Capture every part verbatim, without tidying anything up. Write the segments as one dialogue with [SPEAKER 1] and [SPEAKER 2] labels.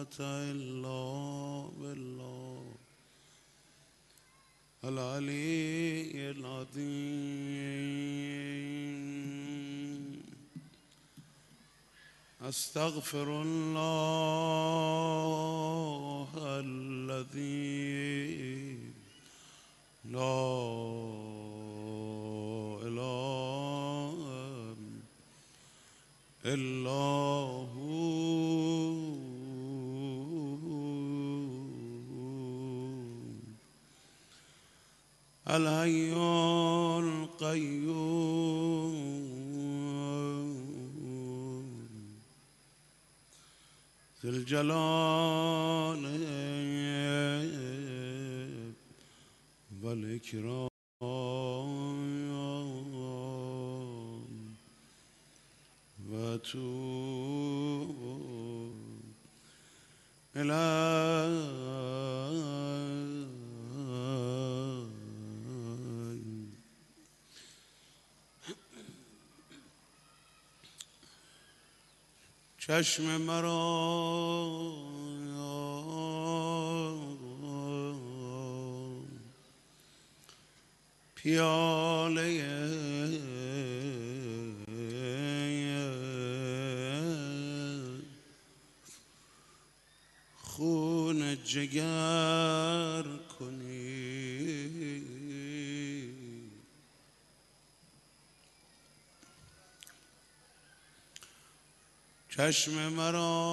[SPEAKER 1] قوة إلا بالله العلي العظيم. أستغفر الله الذي لا إله إلا هو الحي القيوم ذو الجلال والإكرام وأتوب إليه. چشم مرا پیاله خون جگر کنی. چشم مرا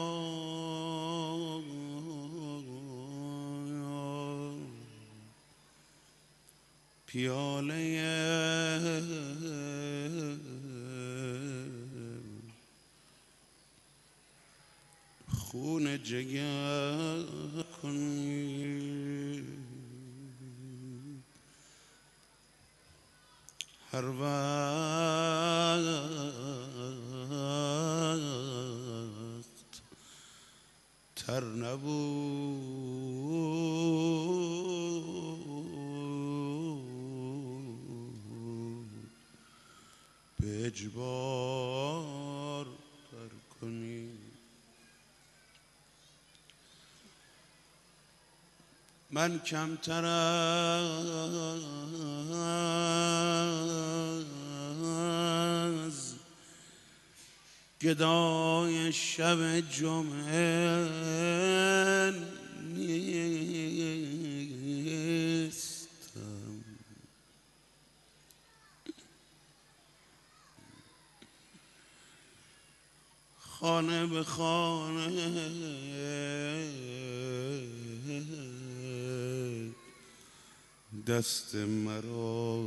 [SPEAKER 1] پیاله خون جگر کنی. هر وقت تر نبود به اجبار تر کنی. من کمتر از گدای شب جمعه نیستم. خانه به خانه دست مرا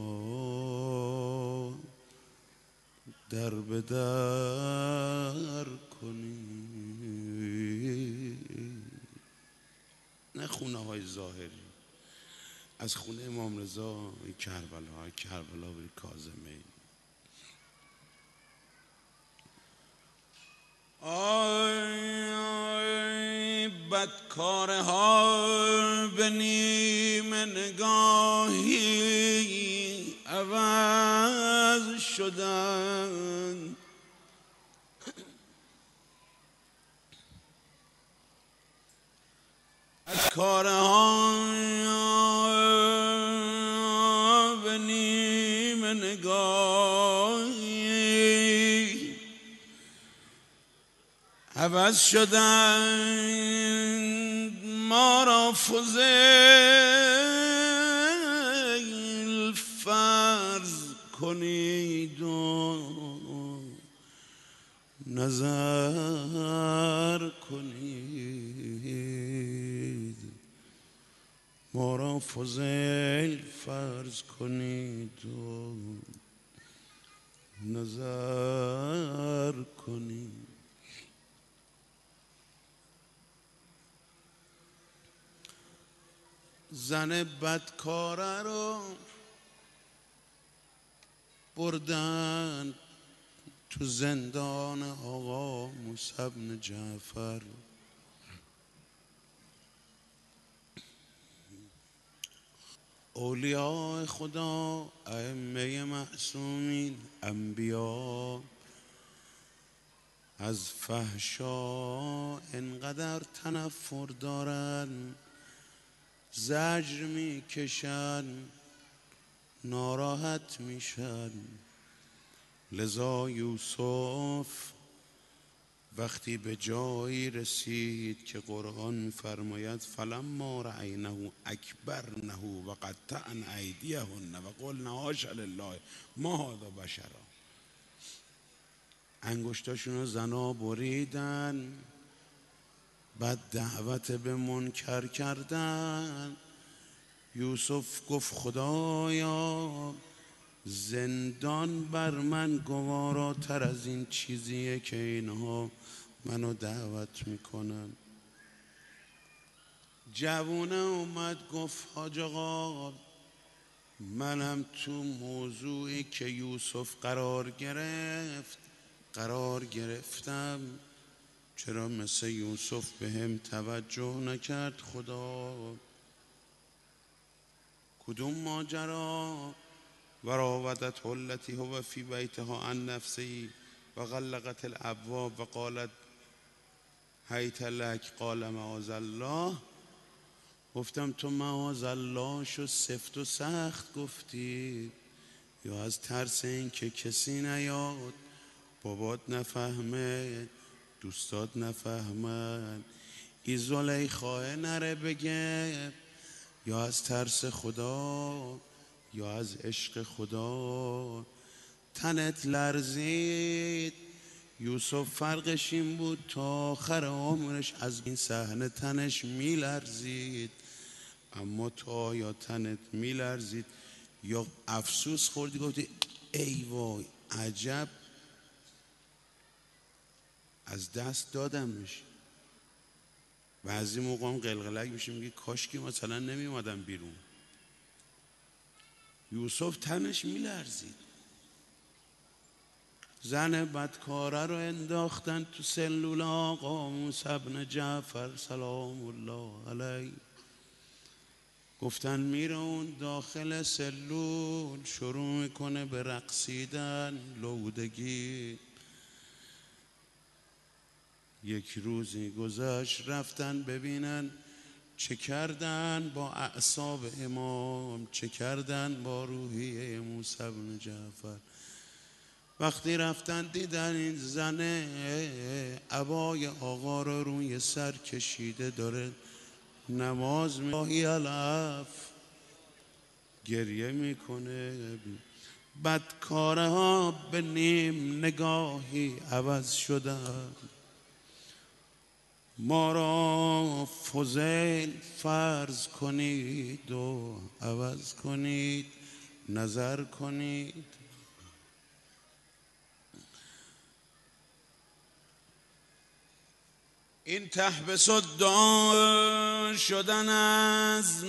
[SPEAKER 1] در به در کنی. نه خونه های ظاهری، از خونه امام رضا کربلا کربلا بری کاظمی. آی بدکاره ها به نیم نگاهی عوض شدن. بدکاره ها به نیم نگاهی عوض شدند. ما را فضیل فرض کنید و نظر کنید. ما را فضیل فرض کنید و نظر کنید. زن بدکاره رو بردن تو زندان آقا موسی بن جعفر. اولیاء خدا، ائمه معصومین، انبیا از فحشا انقدر تنفر دارن، زجر میکشن، ناراحت میشن. لذا یوسف وقتی به جایی رسید که قرآن فرماید فلما رأینه اکبرنه و قطعن ایدیهن و قلن حاش لله ما هذا بشرا، انگشتاشون رو زنا بریدن، بعد دعوت به منکر کردن. یوسف گفت خدایا زندان بر من گواراتر از این چیزیه که اینها منو دعوت میکنن. جوونه اومد گفت حاج آقا منم تو موضوعی که یوسف قرار گرفت قرار گرفتم، چرا مثل یوسف به هم توجه نکرد خدا؟ کدوم ماجرا؟ و راودته التی هو فی بیتها عن نفسه و غلقت الابواب و قالت هیت لک قال معاذ الله. گفتم تو معاذ الله شو سفت و سخت گفتی یا از ترس این که کسی نیاد، بابات نفهمه، دوستات نفهمن، ای زلیخا نره بگه، یا از ترس خدا یا از عشق خدا؟ تنت لرزید. یوسف فرقش این بود تا آخر عمرش از این صحنه تنش میلرزید. اما تو آیا تنت میلرزید یا افسوس خوردی گفتی ای وای عجب از دست دادمش؟ بعضی موقع هم قلقلک میشه میگه کاش که مثلا نمی اومدم بیرون. یوسف تنش میلرزید. زن بدکاره رو انداختن تو سلول آقا موسی بن جعفر سلام الله علیه. گفتن میره اون داخل سلول شروع میکنه به رقصیدن لودگی. یک روزی گذشت رفتن ببینن چه کردن با اعصاب امام، چه کردن با روحیه موسی بن جعفر. وقتی رفتن دیدن این زنه عبای آقا رو روی سر کشیده داره نماز میخواهی علف گریه میکنه. بدکاره ها به نیم نگاهی عوض شدن. ما را فضیل فرض کنید و عوض کنید، نظر کنید. این تحبس الدعا شدن از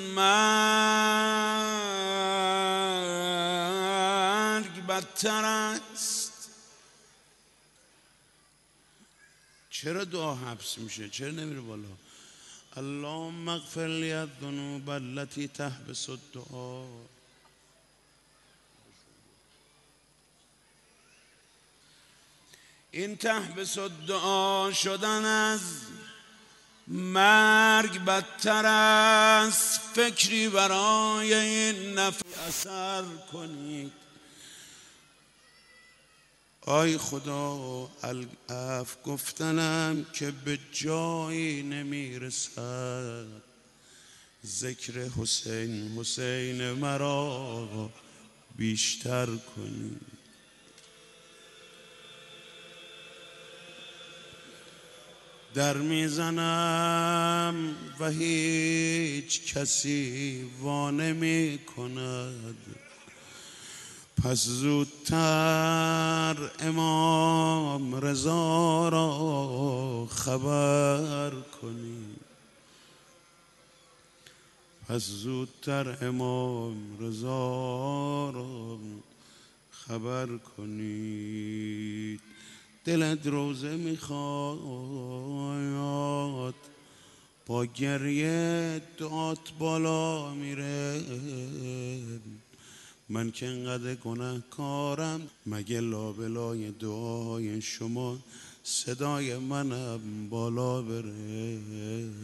[SPEAKER 1] مرگ بدتر است. چرا دعا حبس میشه؟ چرا نمیره بالا؟ اللهم اغفر لی الذنوب التي تحبس الدعا. این تحبس الدعا شدن از مرگ بدتر است. فکری برای این نفع اثر کنید. آی خدا العفو گفتنم که به جایی نمیرسد. ذکر حسین حسین مرا بیشتر کنید. در میزنم و هیچ کسی وا نمی کند. پس زودتر امام رضا را خبر کنید. پس زودتر امام رضا را خبر کنید. دلت روزه میخواد با گریه دعات بالا میره. من که انقدر گناهکارم مگه لابلای دعای شما صدای منم بالا بره.